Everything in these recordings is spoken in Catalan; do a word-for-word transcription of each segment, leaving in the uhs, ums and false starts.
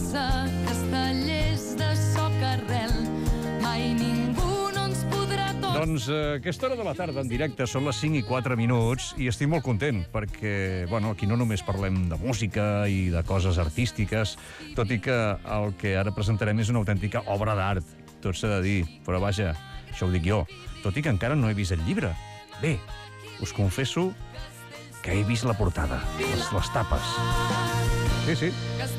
casa, castellers de socarrel, mai ningú no ens podrà tots... Doncs a aquesta hora de la tarda en directe són les cinc i quatre minuts i estic molt content perquè, bueno, aquí no només parlem de música i de coses artístiques, tot i que el que ara presentarem és una autèntica obra d'art, tot s'ha de dir, però vaja, això ho dic jo, tot i que encara no he vist el llibre. Bé, us confesso que he vist la portada, les, les tapes. Sí, sí.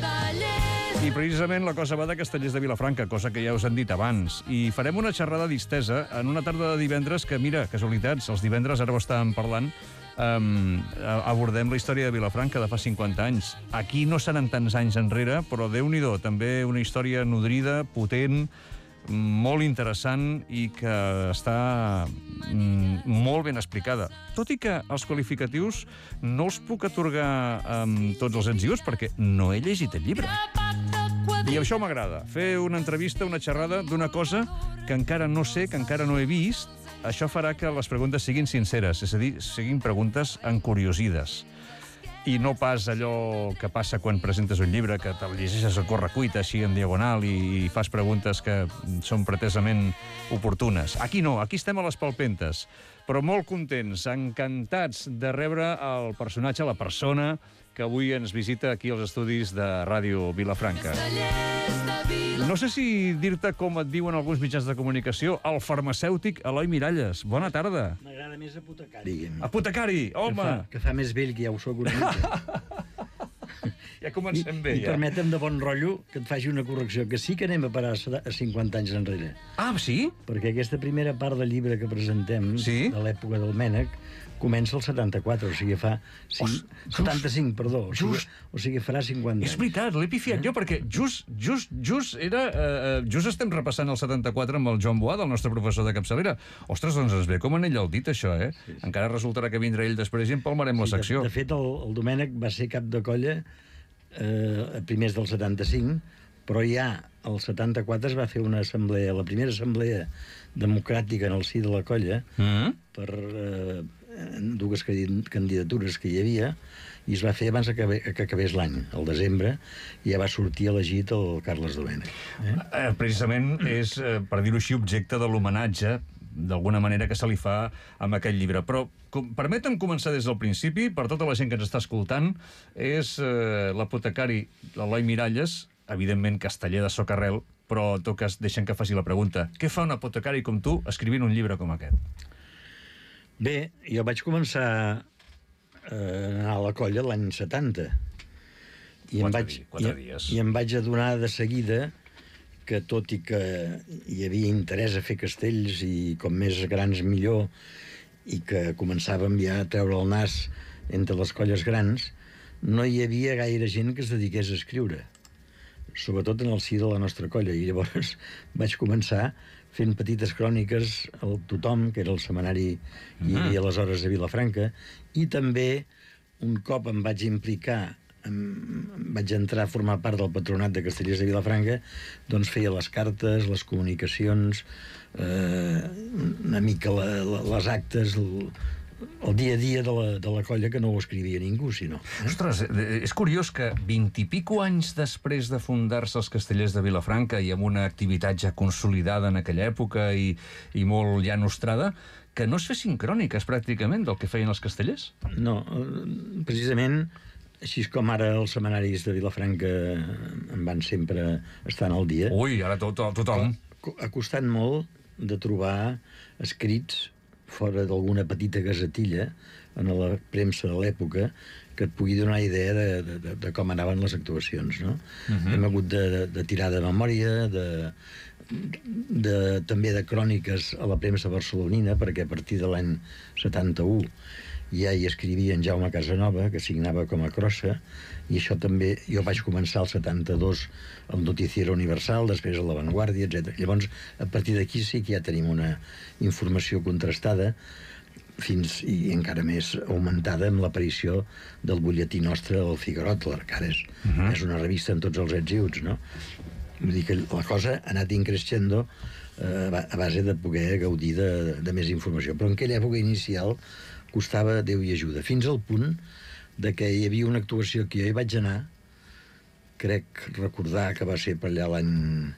I precisament la cosa va de Castellers de Vilafranca, cosa que ja us han dit abans. I farem una xerrada distesa en una tarda de divendres que, mira, casualitats, els divendres, ara ho estàvem parlant, um, abordem la història de Vilafranca de fa cinquanta anys. Aquí no seran tants anys enrere, però Déu-n'hi-do, també una història nodrida, potent, molt interessant i que està mm, molt ben explicada. Tot i que els qualificatius no els puc atorgar amb tots els ets i uts perquè no he llegit el llibre. I això m'agrada, fer una entrevista, una xerrada d'una cosa que encara no sé, que encara no he vist. Això farà que les preguntes siguin sinceres, és a dir, siguin preguntes encuriosides. I no pas allò que passa quan presentes un llibre, que te'l llegeixes a correcuita, així en diagonal, i, i fas preguntes que són pretesament oportunes. Aquí no, aquí estem a les palpentes, però molt contents, encantats de rebre el personatge, la persona que avui ens visita aquí als estudis de Ràdio Vilafranca. No sé si dir-te com et diuen alguns mitjans de comunicació, el farmacèutic Eloi Miralles. Bona tarda. M'agrada més apotecari. Apotecari, home! Que fa, que fa més vell, que ja ho soc una mica. Ja comencem bé, I, ja. I permetem de bon rotllo que et faci una correcció, que sí que anem a parar a cinquanta anys enrere. Ah, sí? Perquè aquesta primera part del llibre que presentem, sí? de l'època del Mènec, comença el setanta-quatre, o sigui, fa... Cinc, Os, setanta-cinc, perdó. O sigui, o sigui, farà cinquanta anys. És veritat, l'he pifiat eh? jo, perquè just, just, just era... Eh, just estem repassant el setanta-quatre amb el Joan Boada, el nostre professor de capçalera. Ostres, doncs es ve com en ell el dit, això, eh? Sí, sí. Encara resultarà que vindrà ell després i en palmarem sí, la secció. De, de fet, el, el Domènec va ser cap de colla eh, a primers del setanta-cinc, però ja el setanta-quatre es va fer una assemblea, la primera assemblea democràtica en el si de la colla, mm-hmm. per eh, dues candidatures que hi havia, i es va fer abans que, que acabés l'any, al desembre, i ja va sortir elegit el Carles Domènech. Eh? Eh, precisament és, eh, per dir-ho així, objecte de l'homenatge, d'alguna manera, que se li fa amb aquest llibre. Però com, permetem començar des del principi, per tota la gent que ens està escoltant, és eh, l'apotecari Eloi Miralles, evidentment casteller de socarrel, però en tot cas deixen que faci la pregunta. Què fa un apotecari com tu escrivint un llibre com aquest? Bé, jo vaig començar a anar a la colla l'any setanta. I em, vaig, i, I em vaig adonar de seguida que, tot i que hi havia interès a fer castells i com més grans millor, i que començàvem ja a treure el nas entre les colles grans, no hi havia gaire gent que es dediqués a escriure, sobretot en el si de la nostra colla. I llavors vaig començar fent petites cròniques al Tothom, que era el setmanari que hi havia aleshores a Vilafranca, i també un cop em vaig implicar, em, vaig entrar a formar part del patronat de Castellers de Vilafranca, doncs feia les cartes, les comunicacions, eh, una mica la, la, les actes, el, el dia a dia de la, de la colla, que no ho escrivia ningú, sinó. Eh? Ostres, és curiós que vint i pico anys després de fundar-se els Castellers de Vilafranca i amb una activitat ja consolidada en aquella època i, i molt ja nostrada, que no es fessin cròniques pràcticament del que feien els castellers? No, precisament així com ara els setmanaris de Vilafranca en van sempre estar al dia. Ui, ara tot, tot, tothom. Ha costat molt de trobar escrits fora d'alguna petita gazetilla en la premsa de l'època que et pugui donar idea de, de, de com anaven les actuacions, no? Uh-huh. Hem hagut de, de, de tirar de memòria, de, de, també de cròniques a la premsa barcelonina, perquè a partir de l'any setanta-u ja hi escrivia en Jaume Casanova, que signava com a crossa, i això també, jo vaig començar el setanta-dos al Noticiero Universal, després a La Vanguardia, etcètera. Llavors, a partir d'aquí sí que ja tenim una informació contrastada, fins i encara més augmentada amb l'aparició del butlletí nostre, el Figarotler, que ara és, uh-huh. és una revista amb tots els ets i uts, no? Vull dir que la cosa ha anat increixendo eh, a base de poder gaudir de, de més informació. Però en aquella època inicial costava Déu i ajuda, fins al punt de que hi havia una actuació que jo hi vaig anar crec recordar que va ser per allà l'any...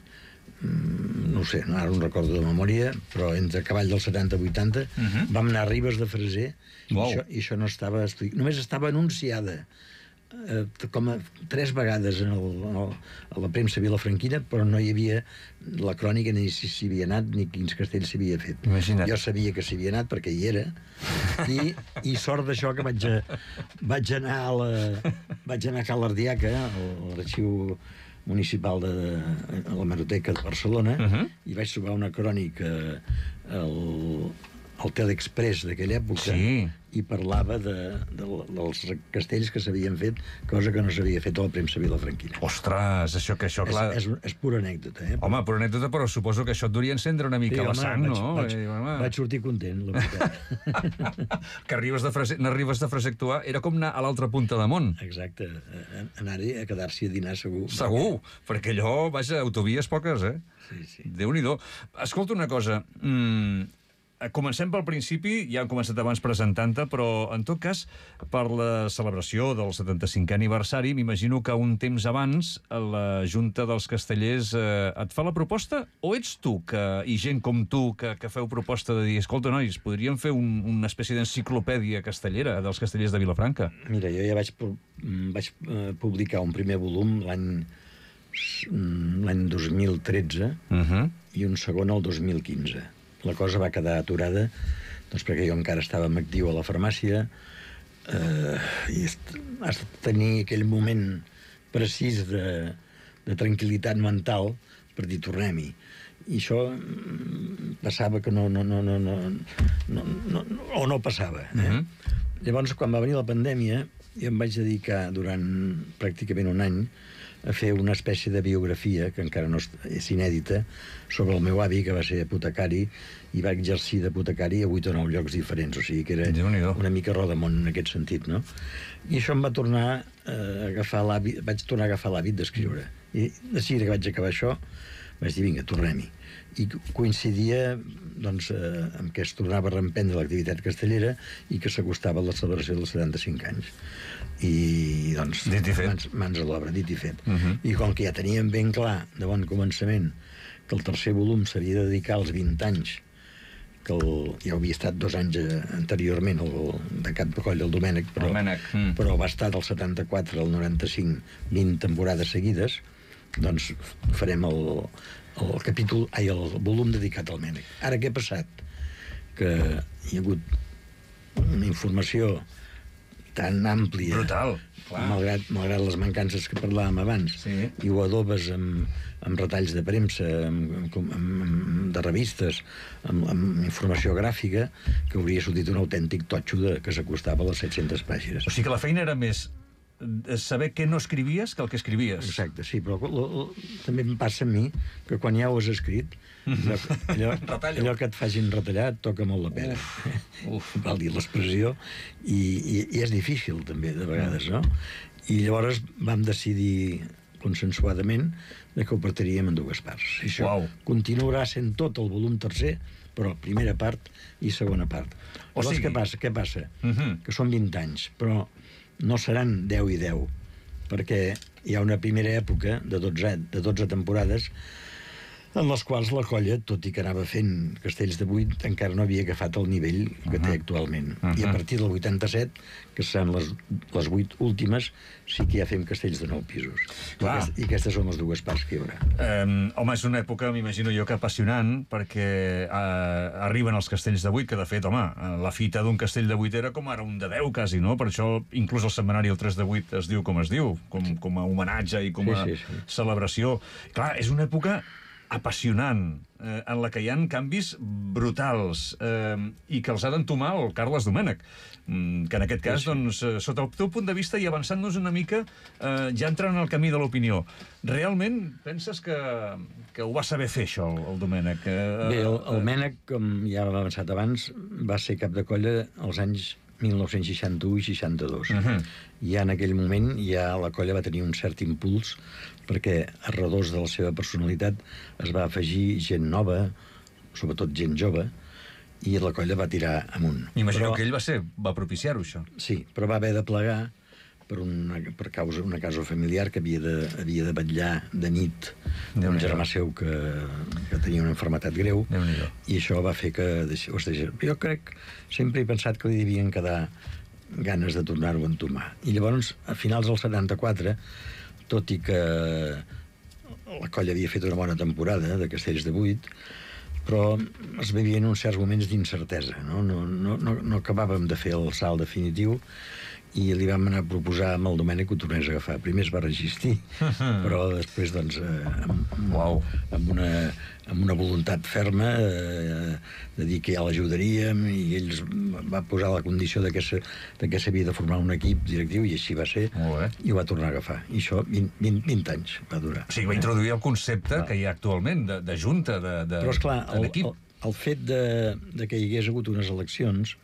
no ho sé, no, ara no recordo de memòria, però entre cavall del setanta vuitanta uh -huh. vam anar a Ribes de Freser wow. i, això, i això no estava... Només estava anunciada eh, com a tres vegades en el, en el, a la premsa vilafranquina, però no hi havia la crònica ni si s'hi havia anat ni quins castells s'hi havia fet. Imagina't. Jo sabia que s'hi havia anat perquè hi era i, i sort d'això que vaig, a, vaig anar a la, vaig anar a Cal Ardiaca, a l'arxiu municipal de, de la Hemeroteca de Barcelona, uh -huh. i vaig trobar una crònica al, al Teleexpress d'aquella època sí. i parlava de, de, dels castells que s'havien fet, cosa que no s'havia fet a la premsa vilafranquina. Ostres, això que això, clar... És, és, és pura anècdota, eh? Home, pura anècdota, però suposo que això et duria encendre una mica sí, la home, sang, vaig, no? Vaig, eh, vaig sortir content, la veritat. Que arribes de Freser, anar a Ribes de Freser a actuar era com anar a l'altra punta de món. Exacte, anar-hi a quedar-s'hi a dinar segur. Segur, perquè, perquè allò, vaja, autovies poques, eh? Sí, sí. Déu-n'hi-do. Escolta una cosa, mmm, comencem pel principi, ja hem començat abans presentant-te, però en tot cas, per la celebració del setanta-cinquè aniversari, m'imagino que un temps abans la Junta dels Castellers eh, et fa la proposta, o ets tu que, i gent com tu que, que feu proposta de dir, escolta, nois, podríem fer un, una espècie d'enciclopèdia castellera dels castellers de Vilafranca? Mira, jo ja vaig, vaig eh, publicar un primer volum l'any l'any dos mil tretze uh -huh. i un segon el dos mil quinze. La cosa va quedar aturada doncs perquè jo encara estava actiu a la farmàcia eh, i has de tenir aquell moment precís de, de tranquil·litat mental per dir tornem-hi. I això passava que no... no, no, no, no, no, no o no passava. Eh? Uh-huh. Llavors, quan va venir la pandèmia, jo em vaig dedicar durant pràcticament un any a fer una espècie de biografia, que encara no és inèdita, sobre el meu avi, que va ser apotecari, i va exercir d'apotecari a vuit o nou llocs diferents, o sigui que era una mica rodamont en aquest sentit, no? I això em va tornar a agafar l'hàbit, vaig tornar a agafar l'hàbit d'escriure. I de seguida que vaig acabar això, vaig dir, vinga, tornem-hi. I coincidia, doncs, eh, amb que es tornava a reemprendre l'activitat castellera i que s'acostava a la celebració dels setanta-cinc anys. I, doncs, dit i fet. Mans, mans a l'obra, dit i fet. Uh -huh. I com que ja teníem ben clar, de bon començament, que el tercer volum s'havia de dedicar als vint anys, que el, ja havia estat dos anys anteriorment el, de cap de coll del Domènec, però, mm. però va estar del setanta-quatre al noranta-cinc vint temporades seguides, doncs farem el, el capítol, ai, el volum dedicat al Mènec. Ara què ha passat? Que hi ha hagut una informació tan àmplia, brutal, clar. Malgrat, malgrat les mancances que parlàvem abans, sí. i ho adobes amb, amb retalls de premsa, amb, amb, amb, de revistes, amb, amb informació gràfica, que hauria sortit un autèntic totxo de, que s'acostava a les set-centes pàgines. O sigui que la feina era més saber què no escrivies que el que escrivies. Exacte, sí, però lo, lo, també em passa a mi que quan ja ho has escrit, allò, allò que et facin retallar et toca molt la pena. Uf, uf. Val dir l'expressió, i, i, i és difícil també, de vegades, no? I llavors vam decidir consensuadament que ho partiríem en dues parts. I això wow. continuarà sent tot el volum tercer, però primera part i segona part. O Llavors, sigui... què passa? Què passa? Uh -huh. Que són vint anys, però no seran deu i deu, perquè hi ha una primera època de dotze, de dotze temporades en les quals la colla, tot i que anava fent castells de vuit, encara no havia agafat el nivell que té actualment. Uh -huh. I a partir del vuitanta-set, que seran les, les vuit últimes, sí que ja fem castells de nou pisos. I, aquest, I aquestes són les dues parts que hi haurà. Um, home, és una època, m'imagino jo, que apassionant, perquè uh, arriben els castells de vuit, que de fet, home, la fita d'un castell de vuit era com ara un de deu, quasi, no? Per això, inclús el setmanari el tres de vuit es diu com es diu, com, com a homenatge i com a sí, sí, sí. celebració. Clar, és una època apassionant, eh, en la que hi ha canvis brutals, eh, i que els ha d'entomar el Carles Domènech, mm, que en aquest cas, sí, sí. doncs, eh, sota el teu punt de vista i avançant-nos una mica, eh, ja entrant en el camí de l'opinió, realment penses que, que ho va saber fer, això, el, el Domènech? Eh, Bé, el, el Mènec, com ja hem avançat abans, va ser cap de colla als anys mil nou-cents seixanta-u i seixanta-dos. Uh -huh. I en aquell moment ja la colla va tenir un cert impuls, perquè a redós de la seva personalitat es va afegir gent nova, sobretot gent jove, i la colla va tirar amunt. M'imagino però... que ell va ser, va propiciar-ho, això. Sí, però va haver de plegar per una, per causa una casa familiar que havia de, havia de vetllar de nit un germà seu que, que tenia una malaltia greu, i això va fer que deixi, os deixi. Jo crec, sempre he pensat que li devien quedar ganes de tornar-ho a entomar. I llavors, a finals del setanta-quatre, tot i que la colla havia fet una bona temporada de Castells de Vuit, però es vivien uns certs moments d'incertesa, no? No, no, no, no acabàvem de fer el salt definitiu, i li vam anar a proposar amb el Domènec que ho tornés a agafar. Primer es va resistir, però després, doncs, eh, amb, Uau. amb, una, amb una voluntat ferma eh, de dir que ja l'ajudaríem, i ell va posar la condició de que s'havia de formar un equip directiu, i així va ser, i ho va tornar a agafar. I això vint, vint, vint anys va durar. O sigui, va introduir el concepte ah. que hi ha actualment, de, de junta, de, de, però, esclar, el, equip. El, el fet de, de que hi hagués hagut unes eleccions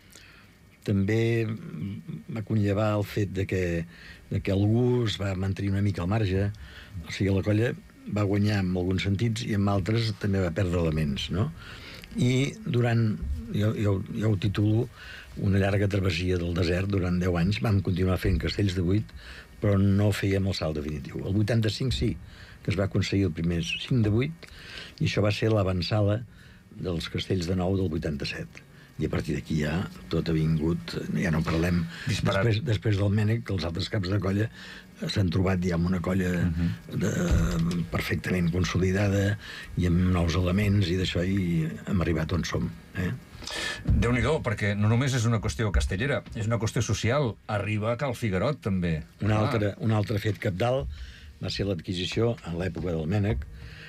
també va conllevar el fet de que, de que algú es va mantenir una mica al marge. O sigui, la colla va guanyar en alguns sentits i en altres també va perdre elements, no? I durant, jo, jo, jo ho titulo, una llarga travessia del desert durant deu anys, vam continuar fent Castells de Vuit, però no fèiem el salt definitiu. El vuitanta-cinc sí, que es va aconseguir el primer cinc de vuit, i això va ser l'avançala dels Castells de Nou del vuitanta-set. I a partir d'aquí ja tot ha vingut, ja no parlem després, després del Mènec, que els altres caps de colla s'han trobat ja amb una colla uh-huh. de, perfectament consolidada i amb nous elements, i d'això hi hem arribat on som. Eh? Déu-n'hi-do, perquè no només és una qüestió castellera, és una qüestió social. Arriba a Cal Figuerot, també. Un altre, un altre fet cabdal va ser l'adquisició, en l'època del Mènec,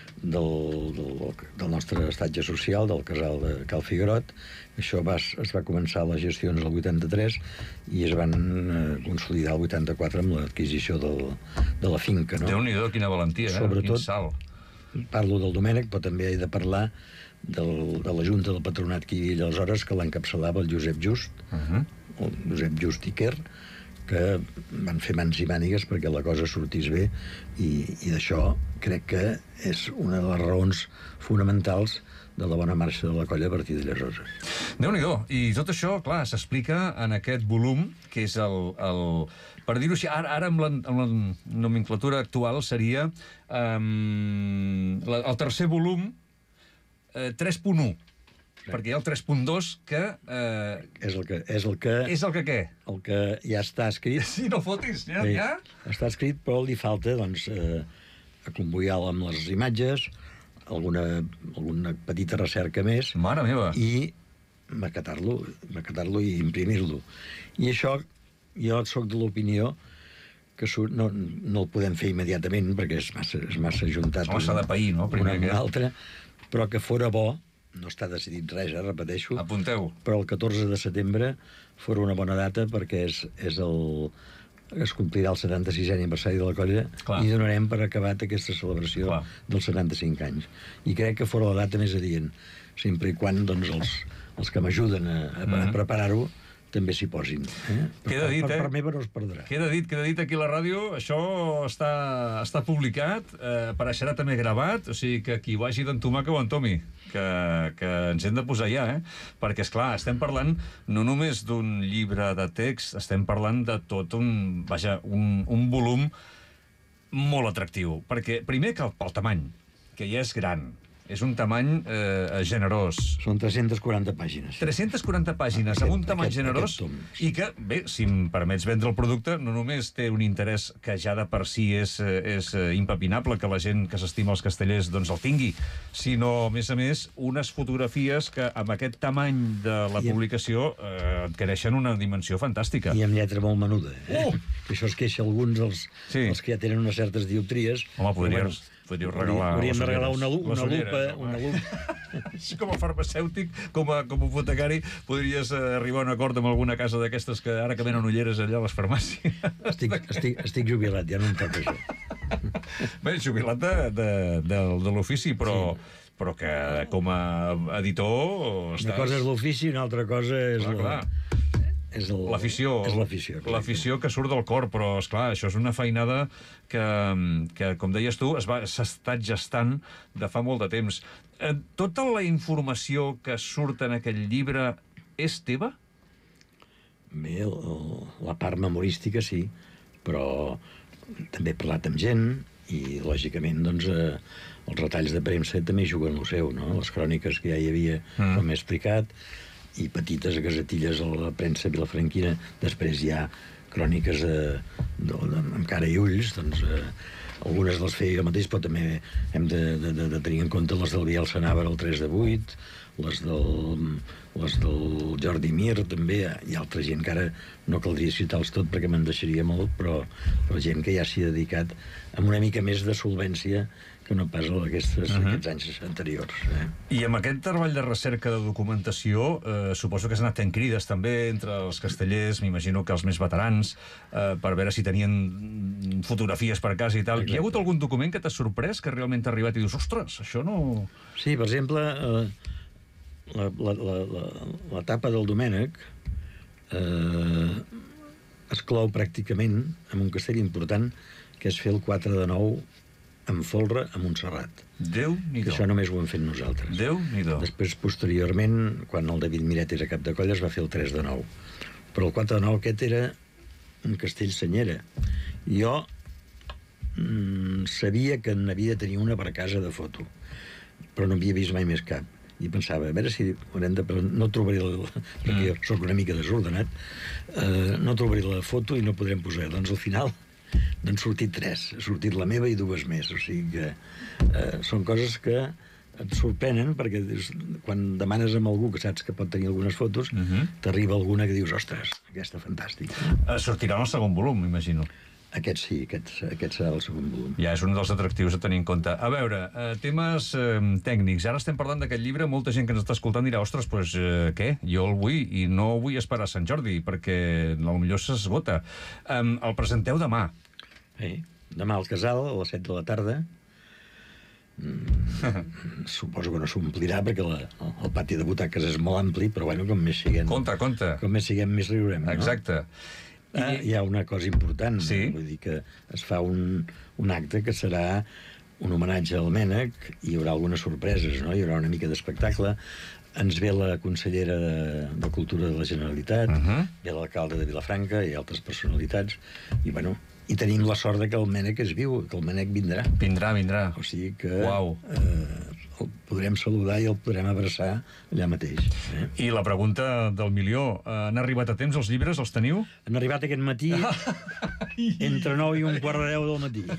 del, del, del nostre estatge social, del casal de Cal Figuerot. Això va, es va començar les gestions el vuitanta-tres i es van eh, consolidar el vuitanta-quatre amb l'adquisició de la finca. No? Déu-n'hi-do, quina valentia, eh? Sobretot, quin salt. Parlo del Domènec, però també he de parlar del, de la Junta del Patronat que hi havia aleshores, que l'encapçalava el Josep Just, uh-huh. el Josep Just i Quer, que van fer mans i mànigues perquè la cosa sortís bé, i, i d'això crec que és una de les raons fonamentals de la bona marxa de la colla a partir de llavors. Déu-n'hi-do. I tot això, clar, s'explica en aquest volum, que és el... el per dir-ho així, ara, ara amb, la, amb la nomenclatura actual seria um, la, el tercer volum eh, tres punt u. Sí. Perquè hi ha el tres punt dos que, eh, és el que... És el que, és el que què? El que ja està escrit. Sí, no fotis, ja, sí, ja. Està escrit, però li falta, doncs, eh, acomboiar-lo amb les imatges, alguna, alguna petita recerca més. Mare meva. I maquetar-lo, maquetar-lo i imprimir-lo. I això, jo soc de l'opinió que no, no el podem fer immediatament, perquè és massa, és massa ajuntat. És massa de pair, no? Una amb l'altra, però que fora bo, no està decidit res, eh, repeteixo. Apunteu. Però el catorze de setembre fora una bona data perquè és, és el... es complirà el setanta-sisè aniversari de la colla. Clar. I donarem per acabat aquesta celebració. Clar. Dels setanta-cinc anys. I crec que fora la data més adient, sempre i quan, doncs, els, els que m'ajuden a, a, mm. a preparar-ho també s'hi posin. Eh? Queda dit, per, eh? Per, per meva no es perdrà. Queda dit, queda dit aquí a la ràdio. Això està, està publicat, eh, apareixerà també gravat, o sigui que qui ho hagi d'entomar que ho entomi, que, que ens hem de posar ja, eh? Perquè, esclar, estem parlant no només d'un llibre de text, estem parlant de tot un, vaja, un, un volum molt atractiu. Perquè, primer, que pel tamany, que ja és gran, és un tamany eh, generós. Són tres-centes quaranta pàgines. tres-centes quaranta pàgines, aquest, amb un tamany aquest, generós, aquest i que, bé, si em permets vendre el producte, no només té un interès que ja de per si és, és impepinable que la gent que s'estima els castellers doncs el tingui, sinó, a més a més, unes fotografies que amb aquest tamany de la I publicació eh, adquireixen una dimensió fantàstica. I amb lletra molt menuda. Eh? Oh! Que això es queixa alguns, els, sí. els que ja tenen unes certes dioptries. Home, podries... Podríeu regalar... Hauríem de regalar una, una lupa. Una lupa. Com a farmacèutic, com a, com a apotecari, podries eh, arribar a un acord amb alguna casa d'aquestes que ara que venen ulleres allà a les farmàcies. Estic, estic, estic jubilat, ja no em toca això. Bé, jubilat de, de, de, de l'ofici, però... Sí. Però que com a editor... Estàs... Una cosa és l'ofici i una altra cosa és... Clar, clar. L'afició. És l'afició. L'afició que surt del cor, però, esclar, això és una feinada que, que com deies tu, s'ha estat gestant de fa molt de temps. Eh, tota la informació que surt en aquell llibre és teva? Bé, el, la part memorística sí, però també he parlat amb gent i, lògicament, doncs, eh, els retalls de premsa també juguen el seu, no? Les cròniques que ja hi havia, mm. com he explicat, i petites gazetilles a la premsa vilafranquina. Després hi ha cròniques de, de, de, amb cara i ulls, doncs eh, algunes les feia jo mateix, però també hem de, de, de, de tenir en compte les del Biel Sanàver el tres de vuit, les del, les del Jordi Mir, també. Hi ha altra gent que ara no caldria citar-los tot perquè me'n deixaria molt, però, però gent que ja s'hi ha dedicat amb una mica més de solvència que no pas aquestes, uh-huh. aquests anys anteriors. Eh? I amb aquest treball de recerca de documentació, eh, suposo que s'han anat fent crides també entre els castellers, m'imagino que els més veterans, eh, per veure si tenien fotografies per casa i tal. Exacte. Hi ha hagut algun document que t'ha sorprès, que realment t'ha arribat i dius, ostres, això no... Sí, per exemple, eh, la, la, la, la, la tapa del Domènec eh, es clou pràcticament amb un castell important, que és fer el quatre de nou amb folre a Montserrat. Déu-n'hi-do. Això només ho hem fet nosaltres. Déu-n'hi-do. Després, posteriorment, quan el David Miret era cap de colla, es va fer el tres de nou. Però el quatre de nou aquest era un castell senyera. Jo mm, sabia que n'havia de tenir una per casa de foto, però no havia vist mai més cap. I pensava, a veure si haurem de... No trobaré la... perquè mm. jo soc una mica desordenat. Uh, no trobaré la foto i no podrem posar. Doncs al final n'han sortit tres. Ha sortit la meva i dues més. O sigui que eh, són coses que et sorprenen, perquè quan demanes amb algú que saps que pot tenir algunes fotos, uh-huh. t'arriba alguna que dius, ostres, aquesta fantàstica. Uh, sortirà en el segon volum, m'imagino. Aquest sí, aquest, aquest serà el segon volum. Ja és un dels atractius a tenir en compte. A veure, eh, temes eh, tècnics. Ara estem parlant d'aquest llibre, molta gent que ens està escoltant dirà, ostres, doncs eh, què? Jo el vull i no vull esperar a Sant Jordi, perquè potser s'esgota. Eh, el presenteu demà. Sí, demà al Casal, a les set de la tarda. Mm, suposo que no s'omplirà, perquè la, el pati de butaques és molt ampli, però bueno, com més siguem... Compte, compte. Com més siguem, més riurem, no? Exacte. Ah, hi ha una cosa important, sí. Vull dir que es fa un, un acte que serà un homenatge al Mènec, hi haurà algunes sorpreses, no? Hi haurà una mica d'espectacle, ens ve la consellera de, de Cultura de la Generalitat, uh-huh. ve l'alcalde de Vilafranca i altres personalitats, i bueno, i tenim la sort de que el Mènec és viu, que el Mènec vindrà. Vindrà, vindrà. O sigui que Uau. eh, el podrem saludar i el podrem abraçar allà mateix. Eh? I la pregunta del milió, han arribat a temps els llibres, els teniu? Han arribat aquest matí entre nou i un quart de deu del matí.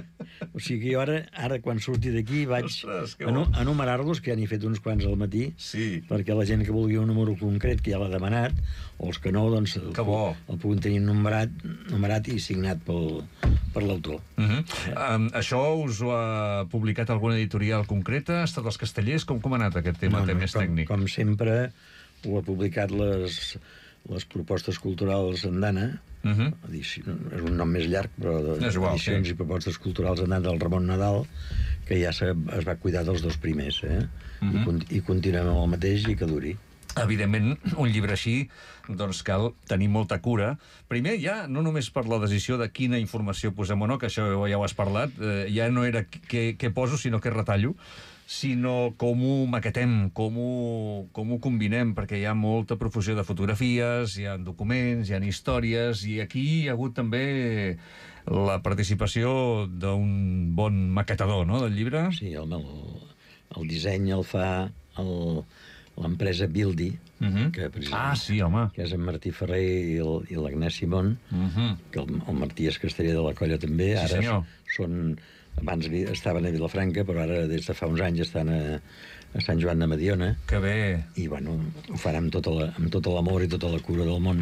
O sigui que jo ara, ara quan surti d'aquí, vaig Ostres, enu enumerar-los, que ja n'he fet uns quants al matí, sí. perquè la gent que vulgui un número concret, que ja l'ha demanat, o els que no, doncs el, que bo. el puguin tenir numerat, numerat i signat pel, per l'autor. Uh -huh. eh. um, això us ho ha publicat alguna editorial concreta? Ha estat els castellers? Com, com ha anat aquest tema, no, no, més com, tècnic? Com sempre, ho ha publicat les, les propostes culturals Andana, uh -huh. edició, és un nom més llarg, però de, és igual, edicions sí. i propostes culturals Andana del Ramon Nadal, que ja es va cuidar dels dos primers, eh? Uh -huh. I, I continuem amb el mateix i que duri. Evidentment, un llibre així, doncs cal tenir molta cura. Primer, ja, no només per la decisió de quina informació posem o no, que això ja ho has parlat, eh, ja no era què, què poso, sinó què retallo, sinó com ho maquetem, com ho, com ho combinem, perquè hi ha molta profusió de fotografies, hi ha documents, hi ha històries, i aquí hi ha hagut també la participació d'un bon maquetador, no?, del llibre. Sí, el, el, el disseny el fa el... l'empresa Bildi, uh -huh. que, ah, sí, home. que és en Martí Ferrer i l'Agnès Simón, uh -huh. que el, el Martí és casteller de la colla també, sí, ara senyor. són, abans estaven a Vilafranca, però ara des de fa uns anys estan a, a Sant Joan de Mediona. Que bé. I bueno, ho fan amb tot la, amb tot l'amor i tota la cura del món.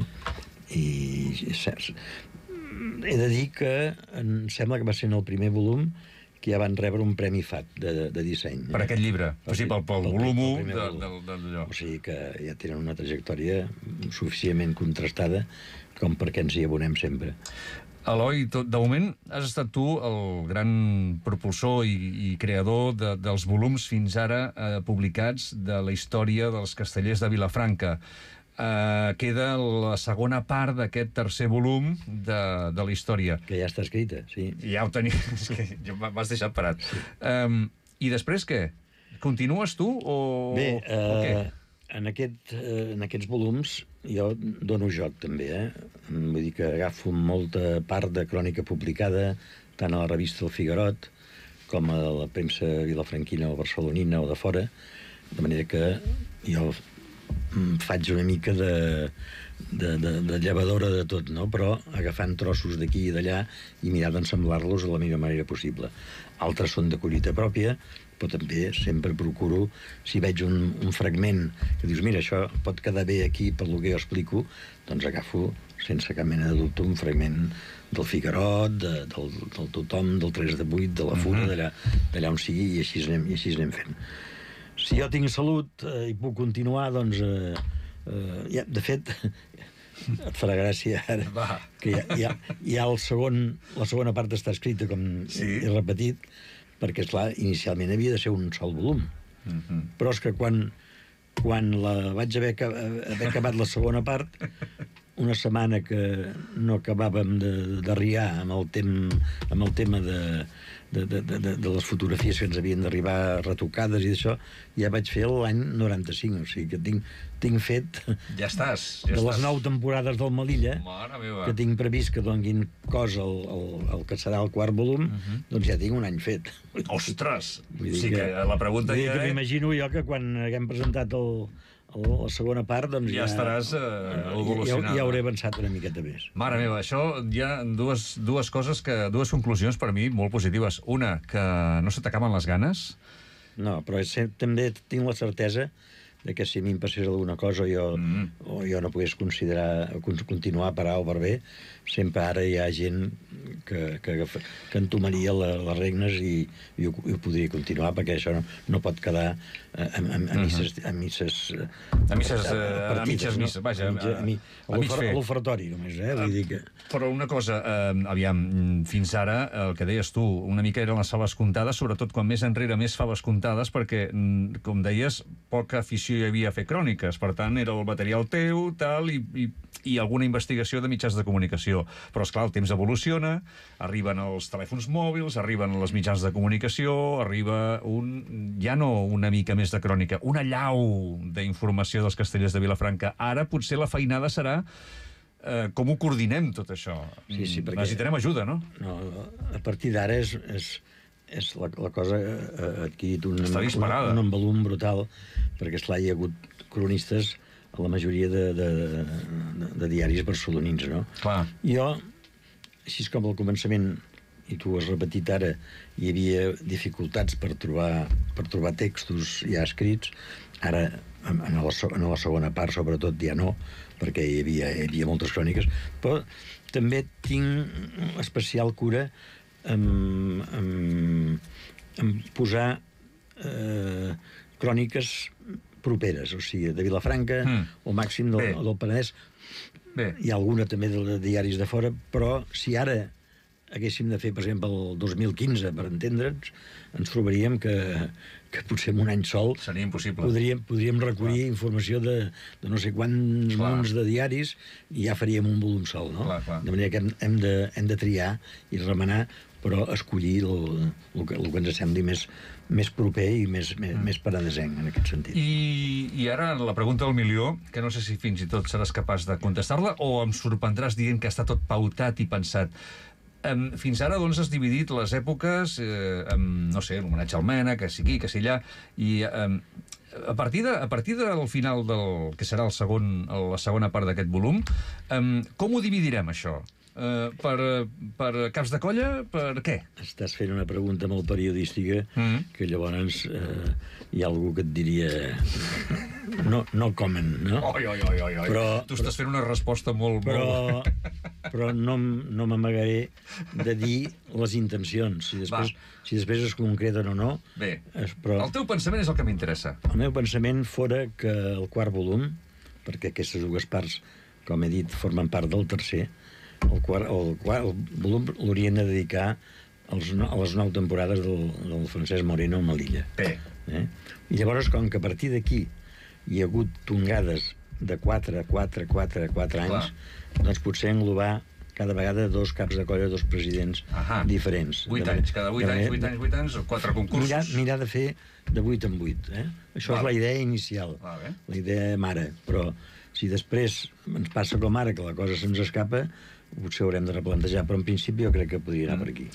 I he de dir que em sembla que va ser en el primer volum que ja van rebre un premi F A T de, de disseny. Per aquest llibre? O sigui, pel, pel, pel volum u d'allò. De, o sigui que ja tenen una trajectòria suficientment contrastada com perquè ens hi abonem sempre. Eloi, tot, de moment has estat tu el gran propulsor i, i creador de, dels volums fins ara eh, publicats de la història dels castellers de Vilafranca. Uh, queda la segona part d'aquest tercer volum de, de la història. Que ja està escrita, sí. Ja ho tenia, és que m'has deixat parat. Sí. Um, I després què? Continues tu o, Bé, o què? Uh, en, aquest, eh, en aquests volums jo dono joc, també, eh? Vull dir que agafo molta part de crònica publicada, tant a la revista El Figuerot, com a la premsa vilafranquina o barcelonina o de fora, de manera que jo faig una mica de, de, de, de llevadora de tot, no? Però agafant trossos d'aquí i d'allà i mirar d'ensemblar-los de la millor manera possible. Altres són de collita pròpia, però també sempre procuro, si veig un, un fragment que dius, mira, això pot quedar bé aquí per lo que jo explico, doncs agafo, sense cap mena de dubte, un fragment del Figuerot, de, del, del Tothom, del tres de vuit, de la Fura, mm-hmm. d'allà on sigui, i així anem, i així anem fent. Si jo tinc salut eh, i puc continuar, doncs... Eh, eh, ja, de fet, et farà gràcia ara, Va. que hi ha, hi ha, hi ha el segon, la segona part està escrita, com sí. he repetit, perquè, esclar, inicialment havia de ser un sol volum. Mm-hmm. Però és que quan, quan la vaig haver, haver acabat la segona part, una setmana que no acabàvem de, de riar amb el, tem, amb el tema de, de, de, de, de les fotografies que ens havien d'arribar retocades i d'això, ja vaig fer l'any noranta-cinc, o sigui que tinc, tinc fet ja estàs, ja de les estàs. nou temporades del Melilla, que tinc previst que donguin cos el, el, el que serà el quart volum, uh-huh. doncs ja tinc un any fet. Ostres! O sigui que, que la pregunta vull dir ja... que m'imagino jo que quan haguem presentat el la segona part, doncs ja... Ja estaràs eh, evolucionant. Ja, ja hauré avançat una miqueta més. Mare meva, això hi ha dues, dues coses, que, dues conclusions per mi molt positives. Una, que no se t'acaben les ganes. No, però és, també tinc la certesa de que si a mi em passés alguna cosa jo, mm. o jo no pogués considerar, continuar per A o per B, sempre ara hi ha gent que, que, que entomaria la, les regnes i, i, ho, i ho podria continuar, perquè això no, no pot quedar a, a, a misses... A misses, a, misses, a, a, a mitges misses, vaja, a, a, a, a, a l'ofertori només, eh? Vull dir que... Però una cosa, eh, aviam, fins ara, el que deies tu, una mica eren les faves comptades, sobretot quan més enrere més faves comptades, perquè, com deies, poca afició hi havia a fer cròniques, per tant, era el material teu, tal, i, i, i alguna investigació de mitjans de comunicació. Però, esclar, el temps evoluciona, arriben els telèfons mòbils, arriben les mitjans de comunicació, arriba un, ja no una mica més de crònica, una llau d'informació dels castellers de Vilafranca. Ara potser la feinada serà eh, com ho coordinem, tot això. Sí, sí, perquè... Necessitarem ajuda, no? No, a partir d'ara és... és... és la, la cosa ha adquirit un, un, un envolum brutal, perquè, esclar, hi ha hagut cronistes a la majoria de, de, de, de diaris barcelonins, no? Clar. Jo, així com al començament, i tu ho has repetit ara, hi havia dificultats per trobar, per trobar textos ja escrits, ara, en la, en la segona part, sobretot, ja no, perquè hi havia, hi havia moltes cròniques, però també tinc especial cura en, en, en posar eh, cròniques properes, o sigui, de Vilafranca mm. o màxim del, del Penedès. Bé. Hi ha alguna també de diaris de fora, però si ara haguéssim de fer, per exemple, el dos mil quinze, per entendre'ns, ens trobaríem que, que potser en un any sol seria impossible. Podríem, podríem recollir clar. informació de, de no sé quants clar. mons de diaris i ja faríem un volum sol, no? Clar, clar. De manera que hem, hem, de, hem de triar i remenar, però escollir el, el, que, el que ens sembli més, més proper i més, més, mm. més paradesenc, en aquest sentit. I, I ara la pregunta del milió, que no sé si fins i tot seràs capaç de contestar-la o em sorprendràs dient que està tot pautat i pensat. Um, fins ara, doncs, has dividit les èpoques, eh, amb, no sé, l'homenatge al Mena, que si aquí, que si allà, i um, a partir, de, a partir del final del que serà el segon, la segona part d'aquest volum, um, com ho dividirem, això? Uh, per, per caps de colla? Per què? Estàs fent una pregunta molt periodística mm. que llavors eh, hi ha algú que et diria no, no comen, no? Oi, oi, oi, oi. Però, tu estàs fent una resposta molt... Però, molt... però no, no m'amagaré de dir les intencions. Si després, si després es concreten o no... Bé, es, però... el teu pensament és el que m'interessa. El meu pensament fora que el quart volum, perquè aquestes dues parts, com he dit, formen part del tercer, el, quart, el, quart, el volum l'haurien de dedicar als, a les nou temporades del, del Francesc Moreno a Melilla. Bé. Eh? I llavors, com que a partir d'aquí hi ha hagut tongades de quatre, quatre, quatre, quatre anys, clar. Doncs potser englobar cada vegada dos caps de colla, dos presidents Ahà. diferents. Vuit anys, cada vuit anys, vuit anys, vuit anys, quatre concursos. Mirar, mirar de fer de vuit en vuit. Eh? Això Val. és la idea inicial, Val, eh? la idea mare. Però si després ens passa com ara, que la cosa se'ns escapa, potser haurem de replantejar, però en principi jo crec que podria anar per aquí.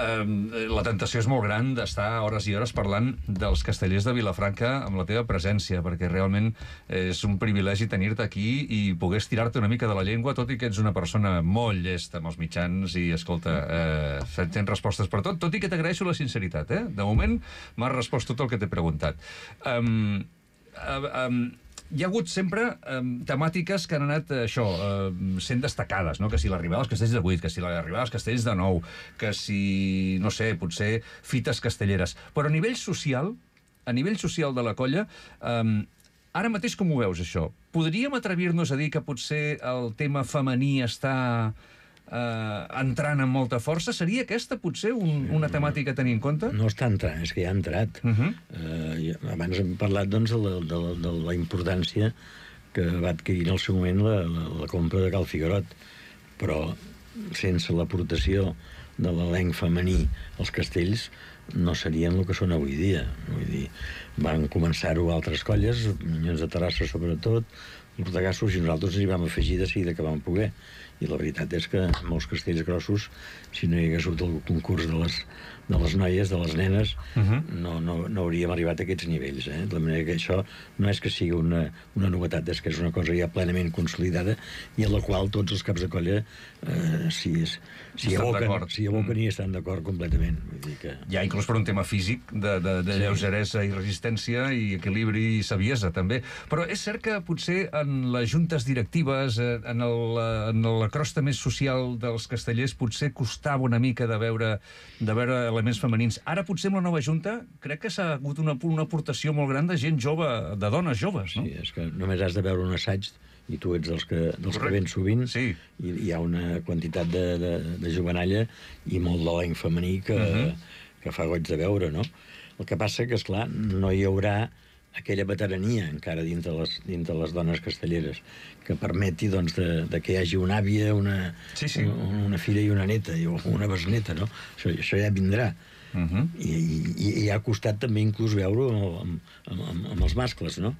Uh, la tentació és molt gran d'estar hores i hores parlant dels castellers de Vilafranca amb la teva presència, perquè realment és un privilegi tenir-te aquí i poder estirar-te una mica de la llengua, tot i que ets una persona molt llesta amb els mitjans i, escolta, uh, tens respostes per tot, tot i que t'agraeixo la sinceritat, eh? De moment m'has respost tot el que t'he preguntat. Um, uh, um, Hi ha hagut sempre eh, temàtiques que han anat, eh, això, eh, sent destacades, no? Que si l'arribada als castells de vuit, que si l'arribada als castells de nou, que si, no sé, potser fites castelleres. Però a nivell social, a nivell social de la colla, eh, ara mateix com ho veus, això? Podríem atrevir-nos a dir que potser el tema femení està eh, entrant amb molta força? Seria aquesta, potser, un, una temàtica a tenir en compte? No està entrant, és que ja ha entrat. Uh -huh. eh, abans hem parlat doncs, de, la, de, la, de la importància que va adquirir en el seu moment la, la, la compra de Cal Figuerot, però sense l'aportació de l'elenc femení als castells no serien el que són avui dia. Vull dir, van començar-ho altres colles, Minyons de Terrassa sobretot, els Bordegassos, i nosaltres ens hi vam afegir de seguida que vam poder. I la veritat és que molts castells grossos, si no hi hagués hagut el concurs de les, de les noies, de les nenes, uh -huh. no, no, no hauríem arribat a aquests nivells. Eh? De manera que això no és que sigui una, una novetat, és que és una cosa ja plenament consolidada i en la qual tots els caps de colla eh, s'hi si aboquen, si aboquen mm. i estan d'acord completament. Vull dir que... Ja, inclús per un tema físic, de, de, de sí. lleugeresa i resistència i equilibri i saviesa, també. Però és cert que potser en les juntes directives, en, el, en la crosta més social dels castellers, potser costava una mica de veure, de veure elements femenins. Ara, potser amb la nova junta, crec que s'ha hagut una, una aportació molt gran de gent jove, de dones joves, no? Sí, és que només has de veure un assaig i tu ets dels que, dels que vens sovint, sí. i hi ha una quantitat de, de, de jovenalla i molt d'elenc femení que, uh -huh. que fa goig de veure, no? El que passa que, esclar, no hi haurà aquella veterania encara dintre les, dintre les dones castelleres que permeti, doncs, de, de que hi hagi una àvia, una, sí, sí. una, una filla i una neta, o una besneta, no? Això, això ja vindrà. Uh -huh. I, i, I ha costat també inclús veure-ho amb, amb, amb, amb els mascles, no?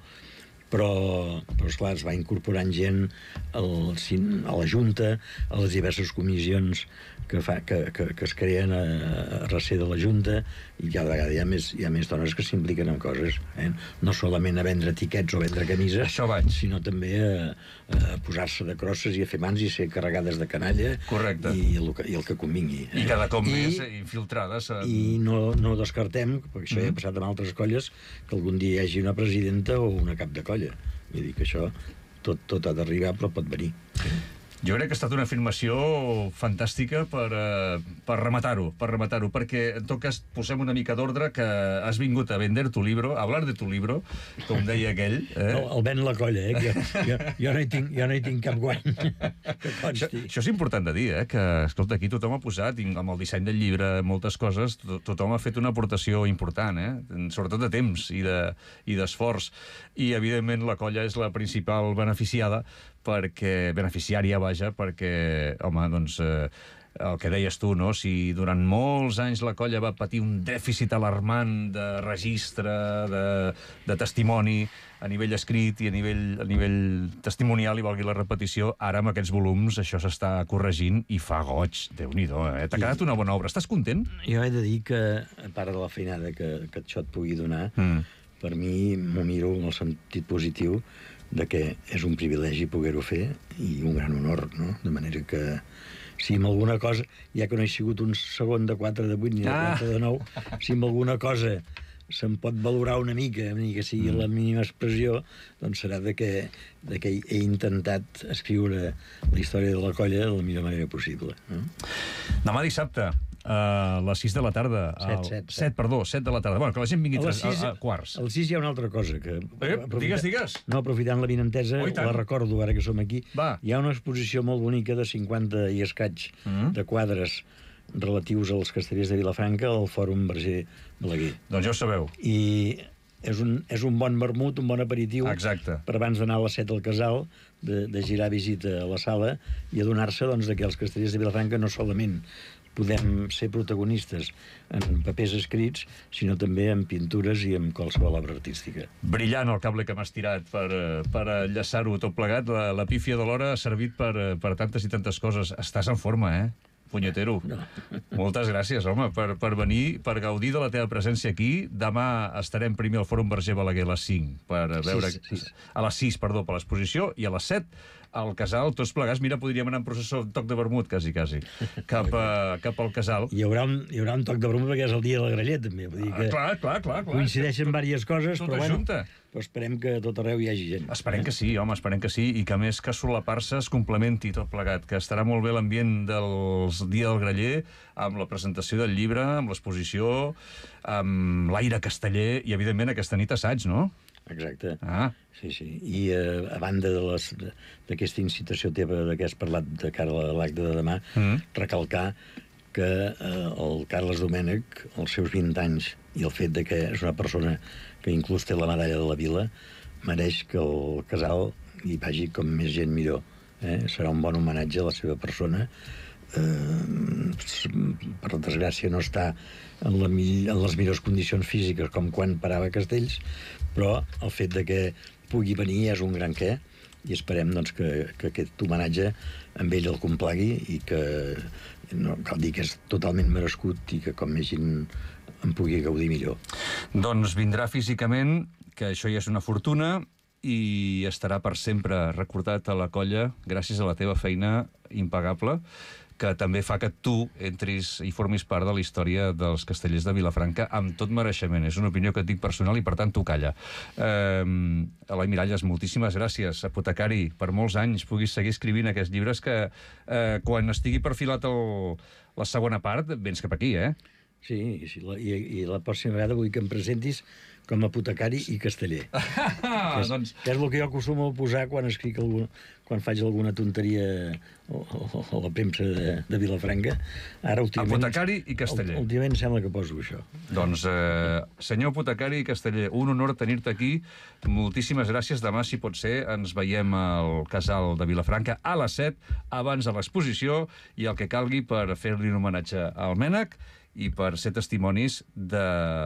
Però, però esclar, es va incorporant gent al, a la Junta, a les diverses comissions que, fa, que, que, que es creen a, a recer de la Junta, i cada vegada hi ha més, hi ha més dones que s'impliquen en coses. Eh? No solament a vendre tiquets o a vendre camises, això vaig. Sinó també a, a posar-se de crosses i a fer mans i ser carregades de canalla. Correcte. I, i, el, que, i el que convingui. Eh? I cada cop I, més infiltrades. En... I no, no descartem, perquè això mm. ja ha passat amb altres colles, que algun dia hi hagi una presidenta o una cap de colla. Vull dir que això tot, tot ha d'arribar, però pot venir. Jo crec que ha estat una afirmació fantàstica per, uh, per rematar-ho, per rematar-ho, perquè en tot cas posem una mica d'ordre, que has vingut a vender tu libro, a hablar de tu libro, com deia aquell. Eh? El, el ven la colla, eh? Jo, jo, jo, no hi tinc, jo no hi tinc cap guany. això, això és important de dir, eh? Que, escolta, aquí tothom ha posat, amb el disseny del llibre, moltes coses, to tothom ha fet una aportació important, eh? Sobretot de temps i d'esforç. De, i, I, evidentment, la colla és la principal beneficiada, perquè beneficiària, vaja, perquè, home, doncs, eh, el que deies tu, no? Si durant molts anys la colla va patir un dèficit alarmant de registre, de, de testimoni, a nivell escrit i a nivell, a nivell testimonial, i valgui la repetició, ara amb aquests volums això s'està corregint i fa goig. Déu-n'hi-do, eh? T'ha quedat una bona obra. Estàs content? Jo he de dir que, a part de la feinada que, que això et pugui donar, mm. per mi m'ho miro en el sentit positiu de que és un privilegi poder-ho fer i un gran honor, no? De manera que si amb alguna cosa, ja que no he sigut un segon de quatre de vuit ni de ah. quatre de nou, si amb alguna cosa se'n pot valorar una mica, ni que sigui mm. la mínima expressió, doncs serà de que, de que he intentat escriure la història de la colla de la millor manera possible. No? Demà dissabte, a les sis de la tarda. set, set, set, perdó, set de la tarda. Bueno, que la gent vingui a, sis, a, a quarts. A les sis hi ha una altra cosa. Que, eh, digues, digues. No, aprofitant la vinentesa, oh, la recordo ara que som aquí. Va. Hi ha una exposició molt bonica de cinquanta i escaig mm. de quadres relatius als castellers de Vilafranca al Fòrum Verger Balaguer. Doncs ja ho sabeu. I és un, és un bon vermut, un bon aperitiu. Exacte. Per abans d'anar a les set al casal, de, de girar visita a la sala i adonar-se doncs, que els castellers de Vilafranca no solament podem ser protagonistes en papers escrits, sinó també en pintures i en qualsevol obra artística. Brillant el cable que m'has tirat per, per enllaçar-ho tot plegat. La, la pífia de l'hora ha servit per, per tantes i tantes coses. Estàs en forma, eh? Punyetero. No. Moltes gràcies, home, per, per venir, per gaudir de la teva presència aquí. Demà estarem primer al Fòrum Verger Balaguer a les cinc, per veure... sis, sis. A les sis, perdó, per l'exposició, i a les set al casal, tots plegats. Mira, podríem anar en processó, un toc de vermut, quasi, quasi, cap, a, cap al casal. Hi haurà, un, hi haurà un toc de broma perquè és el dia del graller, també. Vull dir que Ah, clar, clar, clar, clar. coincideixen diverses coses, Tot però bueno, ajunta. però esperem que a tot arreu hi hagi gent. Esperem que sí, home, esperem que sí, i que a més que solapar-se es complementi tot plegat, que estarà molt bé l'ambient del Dia del Graller, amb la presentació del llibre, amb l'exposició, amb l'aire casteller i, evidentment, aquesta nit assaig, no? Exacte. Ah. Sí, sí. I eh, a banda de les- de- d'aquesta incitació teva de què has parlat de cara a l'acte de demà, Mm. recalcar que eh, el Carles Domènech, els seus vint anys, i el fet de que és una persona que inclús té la medalla de la Vila, mereix que el casal hi vagi com més gent millor. Eh? Serà un bon homenatge a la seva persona. Eh, per desgràcia no està en, la, mill- en les millors condicions físiques com quan parava a Castells, però el fet de que pugui venir ja és un gran què, i esperem doncs, que, que aquest homenatge amb ell el complagui i que no cal dir que és totalment merescut i que com més gent en pugui gaudir millor. Doncs vindrà físicament, que això ja és una fortuna, i estarà per sempre recordat a la colla gràcies a la teva feina impagable, que també fa que tu entris i formis part de la història dels castellers de Vilafranca amb tot mereixement. És una opinió que et dic personal i, per tant, tu calla. Eh, Eloi Miralles, moltíssimes gràcies. Apotecari, per molts anys puguis seguir escrivint aquests llibres que eh, quan estigui perfilat el, la segona part, vens cap aquí, eh? Sí, i, si la, i, i la pròxima vegada vull que em presentis com a apotecari i casteller. Ah, que, és, doncs... que és el que jo acostumo a posar quan escric algun, quan faig alguna tonteria a, a, a la premsa de, de Vilafranca. Ara, últimament... Apotecari i casteller. Últimament sembla que poso això. Doncs, eh, senyor Apotecari i Casteller, un honor tenir-te aquí. Moltíssimes gràcies. Demà, si pot ser, ens veiem al casal de Vilafranca a les set, abans de l'exposició, i el que calgui per fer-li un homenatge al Mènec i per ser testimonis de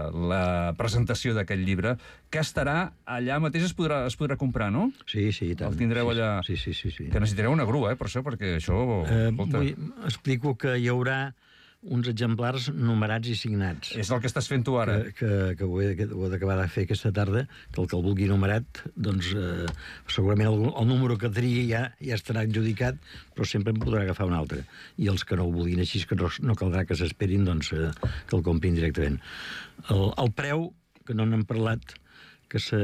la presentació d'aquest llibre, que estarà allà mateix, es podrà, es podrà comprar, no? Sí, sí, i tant. El tindreu sí, allà... Sí, sí, sí. sí. Que necessitareu una grua, eh, per això, perquè això... Eh, escolta, vull, explico que hi haurà uns exemplars numerats i signats. és el que estàs fent tu ara. que, que, que ho he, ho he d'acabar de fer aquesta tarda, que el que el vulgui numerat, doncs eh, segurament el, el número que triï ja, ja estarà adjudicat, però sempre en podrà agafar un altre. I els que no ho vulguin així, que no, no caldrà que s'esperin, doncs eh, que el comprin directament. El, el preu, que no n'hem parlat, que se,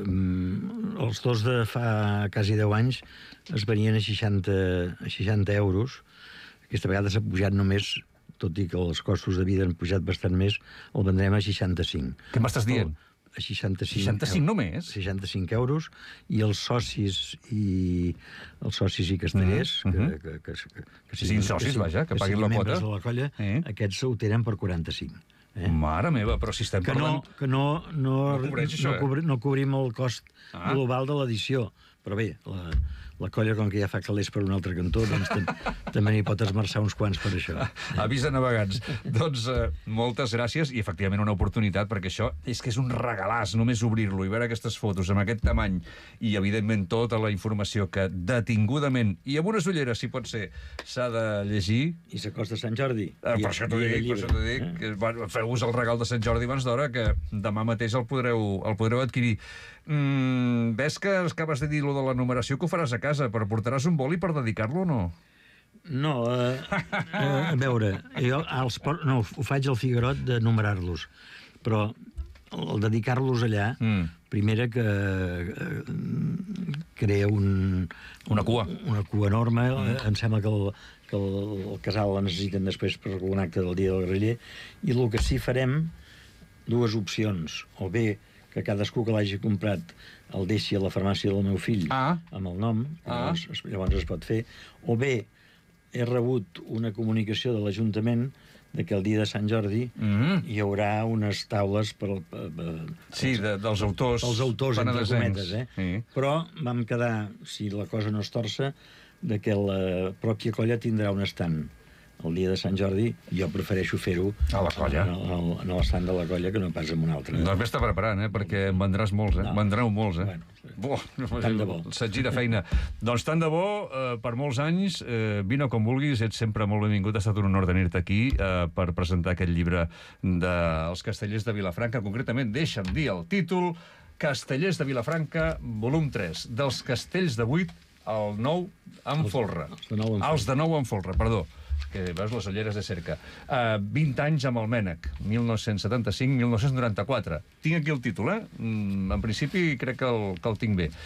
mm, els dos de fa quasi deu anys es venien a seixanta, a seixanta euros. Aquesta vegada s'ha pujat només, tot i que els costos de vida han pujat bastant més, el vendrem a seixanta-cinc. Què m'estàs dient? A seixanta-cinc, seixanta-cinc eu- només? seixanta-cinc euros, i els socis i els socis i castellers, Mm, que, mhm. que, que, que, que, Siguin socis, vaja, que paguin siguin la membres quota. de la colla, Eh? aquests ho tenen per quaranta-cinc. Eh? Mare meva, però si estem Que no, parlant... que no, no, No cobreix això, no, eh? cobri, no cobrim el cost Ah. global de l'edició. Però bé, la, la colla, com que ja fa calés per un altre cantó, doncs tam, també n'hi pot esmerçar uns quants per això. Avisa navegants. Doncs eh, moltes gràcies i efectivament una oportunitat, perquè això és que és un regalàs, només obrir-lo i veure aquestes fotos amb aquest tamany i evidentment tota la informació que detingudament i amb unes ulleres, si pot ser, s'ha de llegir. I s'acosta Sant Jordi. Eh, dia- per això t'ho dia de dic, per llibre. això t'ho dic. Eh? Que, bueno, feu-vos el regal de Sant Jordi abans d'hora, que demà mateix el podreu, el podreu adquirir. Mm, ves que acabes de dir lo de la numeració, que ho faràs a casa, però portaràs un boli per dedicar-lo o no? No, eh, eh, a veure, jo els por... no, ho faig al Figuerot de numerar-los, però el dedicar-los allà, Mm. primera que eh, crea un... Una cua. Una cua enorme, mm. em sembla que el, que el, el casal la necessiten després per algun acte del dia del graller, i el que sí farem, dues opcions, o bé que cadascú que l'hagi comprat el deixi a la farmàcia del meu fill Ah. amb el nom, Ah. llavors, es- llavors es pot fer, o bé he rebut una comunicació de l'Ajuntament de que el dia de Sant Jordi Mm. hi haurà unes taules per, al- per, per, Sí, de, dels autors els autors, entre penedesencs. cometes, eh? Sí. Però vam quedar, si la cosa no es torça, de que la pròpia colla tindrà un estant el dia de Sant Jordi. Jo prefereixo fer-ho A la colla. en el- en l'estant de la colla que no pas en un altre. Doncs vés-te preparant, eh? Perquè en vendràs molts, eh? No. Vendreu molts, eh? Bueno, sí. Bo, Tant de bo. Se't gira feina. Doncs tant de bo, eh, per molts anys, eh, vine com vulguis, ets sempre molt benvingut. Ha estat un honor tenir-te aquí eh, per presentar aquest llibre dels Castellers de Vilafranca. Concretament, deixa'm dir el títol, Castellers de Vilafranca, volum tres, dels castells de vuit al nou en folre. els de nou en folre. Els de nou en folre, perdó, que veus les ulleres de cerca. Uh, vint anys amb el Mènec, mil nou-cents setanta-cinc a mil nou-cents noranta-quatre. Tinc aquí el títol, eh? Mm, en principi crec que el, que el tinc bé.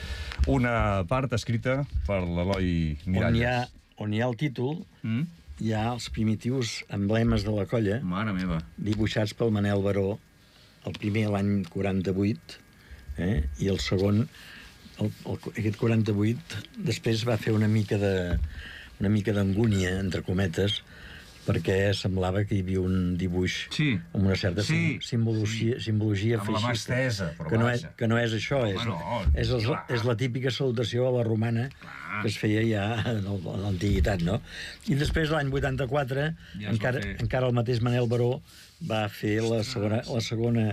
Una part escrita per l'Eloi On hi, ha, Miralles. on hi ha el títol, Mm? hi ha els primitius emblemes de la colla, Mare meva. dibuixats pel Manel Baró, el primer l'any quaranta-vuit, eh? I el segon, el, el, aquest quaranta-vuit, després va fer una mica de una mica d'angúnia, entre cometes, perquè semblava que hi havia un dibuix Sí. amb una certa Sí. simbologia, simbologia Amb la mà feixista. estesa, però que no, és, vaja. que no és això, Home, és, no, és, és, clar. és la típica salutació a la romana Clar. que es feia ja en el- en l'antiguitat, no? I després, l'any vuitanta-quatre, Ja es va encara, fer. encara el mateix Manel Baró va fer la segona, la segona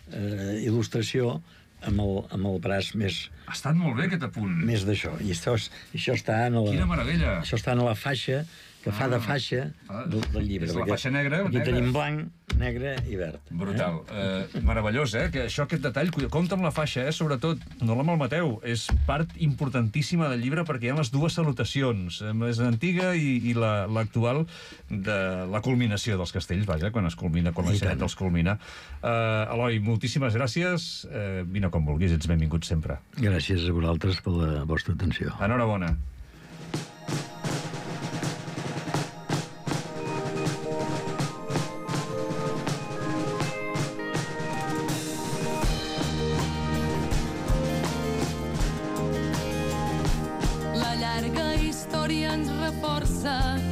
eh, il·lustració amb el, amb el braç més, Ha estat molt bé aquest apunt. més d'això. I això, és- això està en la, Quina meravella. això està en la faixa que fa de faixa Ah, del, del llibre. és la perquè faixa negra, Aquí negra. tenim blanc, negre i verd. Brutal. Eh? Eh, meravellós, eh? Que això, aquest detall, compta amb la faixa, eh? Sobretot, no la malmeteu. És part importantíssima del llibre perquè hi ha les dues salutacions, eh, més antiga i, i la- l'actual, de la culminació dels castells, vaja, quan es culmina, quan la I gent tant. els culmina. Eh, Eloi, moltíssimes gràcies. Eh, vine com vulguis, ets benvingut sempre. Gràcies a vosaltres per la vostra atenció. Enhorabona. La llarga història ens reforça